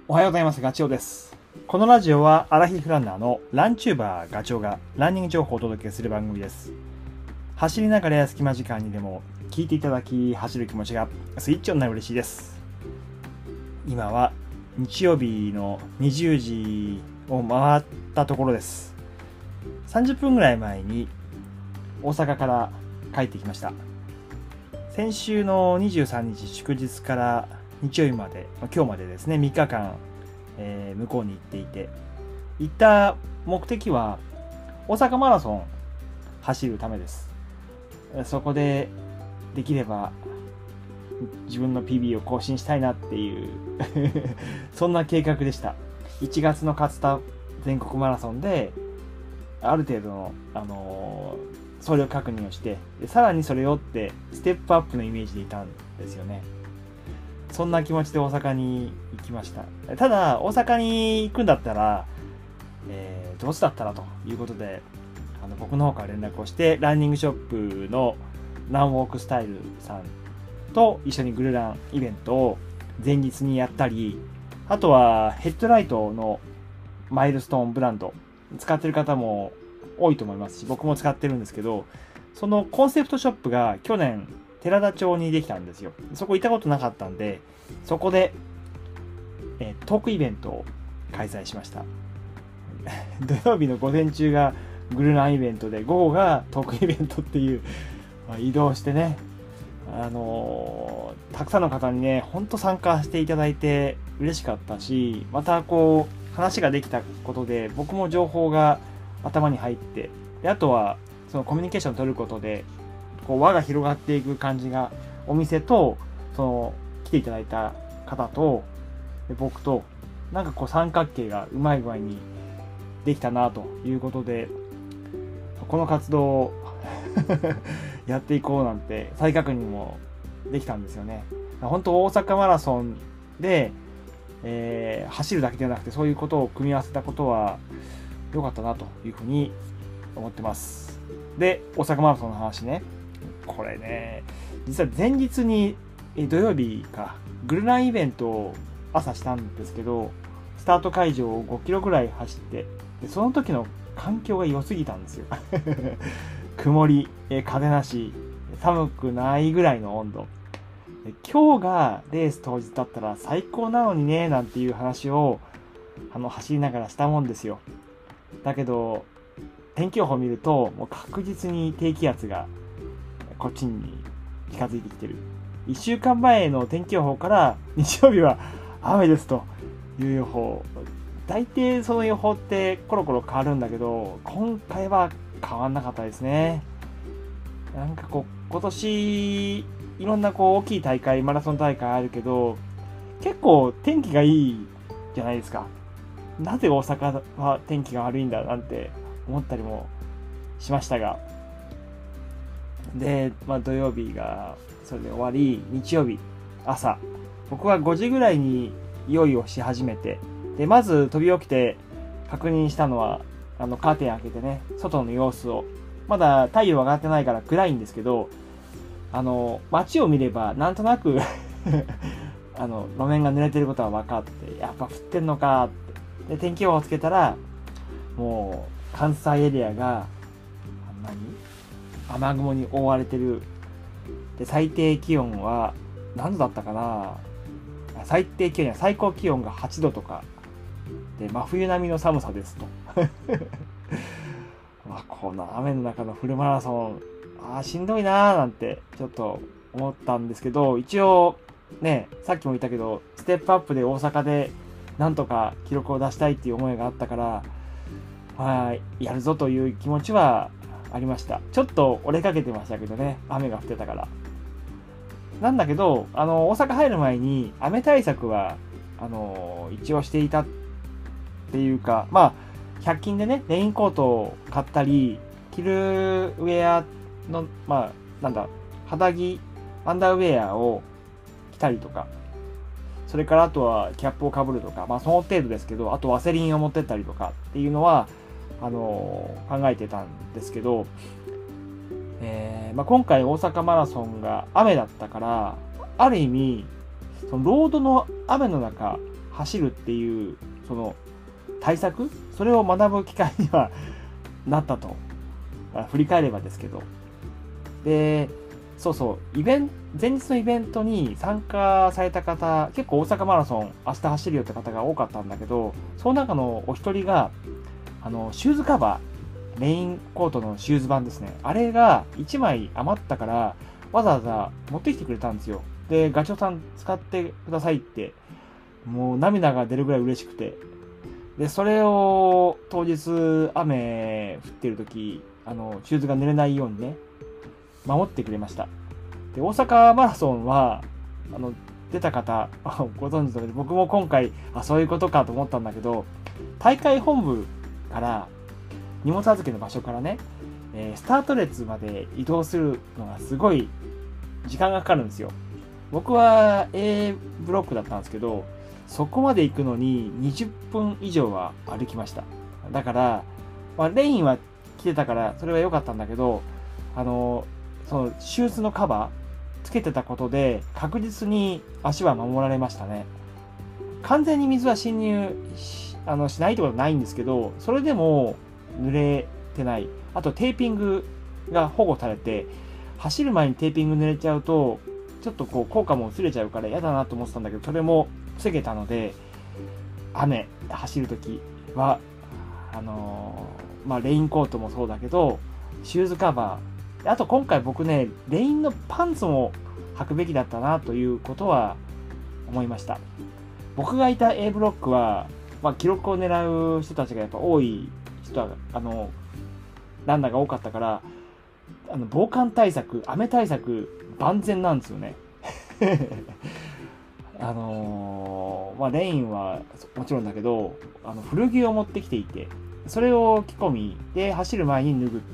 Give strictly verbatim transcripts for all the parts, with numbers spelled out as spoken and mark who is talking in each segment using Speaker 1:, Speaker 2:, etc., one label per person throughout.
Speaker 1: おはようございます。ガチョウです。このラジオはアラヒフランナーのランチューバーガチョウがランニング情報をお届けする番組です。走りながらや隙間時間にでも聞いていただき、走る気持ちがスイッチオンになる嬉しいです。今は日曜日のにじゅうじを回ったところです。さんじゅっぷんぐらい前に大阪から帰ってきました。先週のにじゅうさんにち祝日から日曜日まで、今日までですね、みっかかん、えー、向こうに行っていて、行った目的は大阪マラソン走るためです。そこでできれば自分の ピービー を更新したいなっていうそんな計画でした。いちがつの勝田全国マラソンである程度の、あのー、総力確認をして、さらにそれを追ってステップアップのイメージでいたんですよね。そんな気持ちで大阪に行きました。ただ大阪に行くんだったら、えー、どうせだったらということで、あの僕の方から連絡をしてランニングショップのランウォークスタイルさんと一緒にグルランイベントを前日にやったり、あとはヘッドライトのマイルストーンブランド使ってる方も多いと思いますし、僕も使ってるんですけど、そのコンセプトショップが去年寺田町にできたんですよ。そこ行ったことなかったんで、そこで、えー、トークイベントを開催しました。土曜日の午前中がグルランイベントで、午後がトークイベントっていう、まあ、移動してね、あのー、たくさんの方にね、ほんと参加していただいて嬉しかったし、またこう話ができたことで僕も情報が頭に入って、であとはそのコミュニケーションを取ることでこう輪が広がっていく感じが、お店とその来ていただいた方とで僕となんかこう三角形がうまい具合にできたなということで、この活動をやっていこうなんて再確認もできたんですよね。本当大阪マラソンで、えー、走るだけではなくてそういうことを組み合わせたことは良かったなというふうに思ってます。で、大阪マラソンの話ね。これね、実は前日に土曜日かグルランイベントを朝したんですけど、スタート会場をごキロぐらい走って、でその時の環境が良すぎたんですよ。曇り、風なし、寒くないぐらいの温度。今日がレース当日だったら最高なのにね、なんていう話をあの走りながらしたもんですよ。だけど天気予報を見るともう確実に低気圧がこっちに近づいてきてる。いっしゅうかんまえの天気予報から日曜日は雨ですという予報。大抵その予報ってコロコロ変わるんだけど、今回は変わんなかったですね。なんかこう今年いろんなこう大きい大会、マラソン大会あるけど、結構天気がいいじゃないですか。なぜ大阪は天気が悪いんだなんて思ったりもしましたが、で、まあ、土曜日がそれで終わり、日曜日朝、僕はごじぐらいに用意をし始めて、でまず飛び起きて確認したのは、あのカーテン開けてね、外の様子を。まだ太陽上がってないから暗いんですけど、あの街を見ればなんとなくあの路面が濡れてることは分かって、やっぱ降ってんのかって。で天気予報をつけたら、もう関西エリアが何雨雲に覆われてる。で最低気温は何度だったかな。最低気温や最高気温がはちどとかで、真冬並みの寒さですと。まあこの雨の中のフルマラソン、あーしんどいなーなんてちょっと思ったんですけど、一応ね、さっきも言ったけどステップアップで大阪でなんとか記録を出したいっていう思いがあったから、はい、やるぞという気持ちはありました。ちょっと折れかけてましたけどね、雨が降ってたから。なんだけど、あの大阪入る前に雨対策はあの一応していたっていうか、まあひゃく均でね、レインコートを買ったり、着るウェアの、まあなんだ、肌着アンダーウェアを着たりとか、それからあとはキャップをかぶるとか、まあその程度ですけど、あとワセリンを持ってったりとかっていうのはあの考えてたんですけど、えーまあ、今回大阪マラソンが雨だったから、ある意味そのロードの雨の中走るっていうその対策、それを学ぶ機会にはなったと、振り返ればですけど。で、そうそう、イベント、前日のイベントに参加された方、結構大阪マラソン明日走るよって方が多かったんだけど、その中のお一人が、あの、シューズカバー、レインコートのシューズ版ですね。あれがいちまい余ったから、わざわざ持ってきてくれたんですよ。で、ガチョウさん使ってくださいって、もう涙が出るぐらい嬉しくて。で、それを当日雨降ってる時、あの、シューズが濡れないようにね、守ってくれました。で、大阪マラソンは、あの、出た方、ご存知の通り、僕も今回、あ、そういうことかと思ったんだけど、大会本部から荷物預けの場所からね、えー、スタート列まで移動するのがすごい時間がかかるんですよ。僕は A ブロックだったんですけど、そこまで行くのににじゅっぷん以上は歩きました。だから、まあ、レインは着てたからそれは良かったんだけど、あの、そのシューズのカバーつけてたことで確実に足は守られましたね。完全に水は侵入 し, あのしないってことはないんですけど、それでも濡れてない。あとテーピングが保護されて、走る前にテーピング濡れちゃうとちょっとこう効果も薄れちゃうから嫌だなと思ってたんだけど、それも防げたので、雨走るときはあのー、まあレインコートもそうだけど、シューズカバー、あと今回僕ね、レインのパンツも履くべきだったなということは思いました。僕がいた A ブロックは、まあ、記録を狙う人たちがやっぱ多い人は、あの、ランナーが多かったから、あの防寒対策、雨対策万全なんですよね。あのー、まあレインはもちろんだけど、あの古着を持ってきていて、それを着込みで走る前に脱ぐって。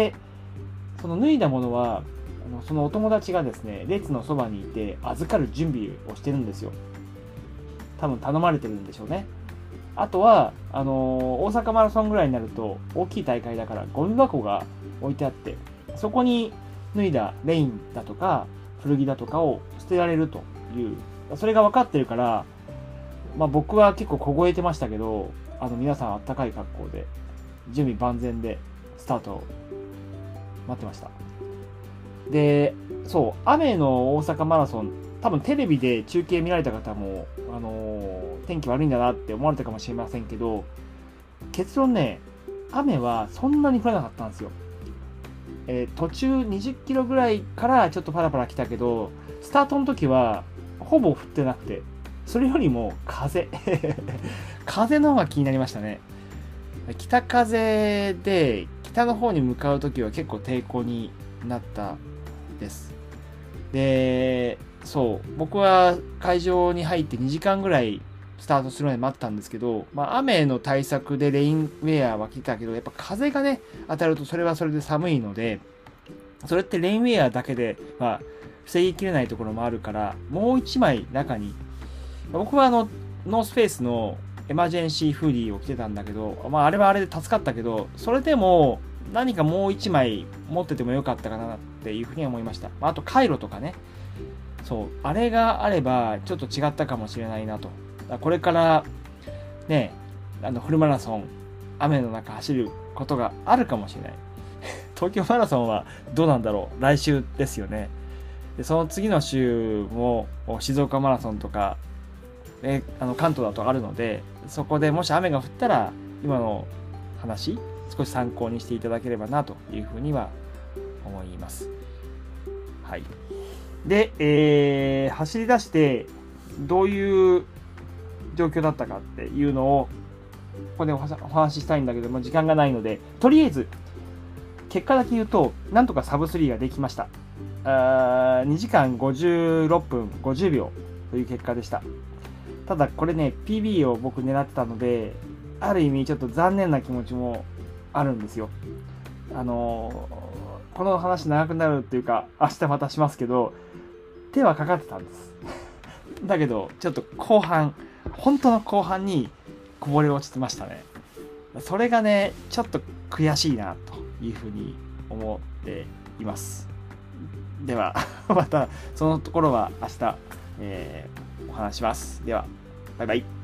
Speaker 1: で、その脱いだものは、あのそのお友達がですね、列のそばにいて預かる準備をしてるんですよ。多分頼まれてるんでしょうね。あとは、あのー、大阪マラソンぐらいになると大きい大会だからゴミ箱が置いてあって、そこに脱いだレインだとか古着だとかを捨てられるという、それが分かってるから、まあ、僕は結構凍えてましたけど、あの皆さんあったかい格好で準備万全でスタートを待ってました。で、そう、雨の大阪マラソン、多分テレビで中継見られた方も、あのー、天気悪いんだなって思われたかもしれませんけど、結論ね、雨はそんなに降らなかったんですよ。えー、途中にじゅっキロぐらいからちょっとパラパラ来たけど、スタートの時はほぼ降ってなくて、それよりも風風の方が気になりましたね。北風で北の方に向かう時は結構抵抗になったです。で、そう僕は会場に入ってにじかんぐらいスタートするまで待ったんですけど、まあ、雨の対策でレインウェアは着てたけど、やっぱ風がね当たるとそれはそれで寒いので、それってレインウェアだけでは防ぎきれないところもあるから、もう一枚中に、僕はあのノースフェイスのエマージェンシーフーディーを着てたんだけど、まあ、あれはあれで助かったけど、それでも何かもう一枚持っててもよかったかなっていうふうに思いました。あとカイロとかね、そうあれがあればちょっと違ったかもしれないなと。これからね、あのフルマラソン雨の中走ることがあるかもしれない。東京マラソンはどうなんだろう、来週ですよね。でその次の週も静岡マラソンとか、えあの関東だとあるので、そこでもし雨が降ったら今の話少し参考にしていただければなというふうには思います。はい。で、えー、走り出してどういう状況だったかっていうのをここでお話ししたいんだけども、時間がないので、とりあえず結果だけ言うと、なんとかサブスリーができました。あにじかんごじゅうろっぷんごじゅうびょうという結果でした。ただこれね ピービー を僕狙ってたので、ある意味ちょっと残念な気持ちもあるんですよ。あのー、この話長くなるっていうか明日またしますけど、手はかかってたんですだけどちょっと後半、本当の後半にこぼれ落ちてましたね。それがねちょっと悔しいなというふうに思っています。ではまたそのところは明日、えー、お話します。ではバイバイ。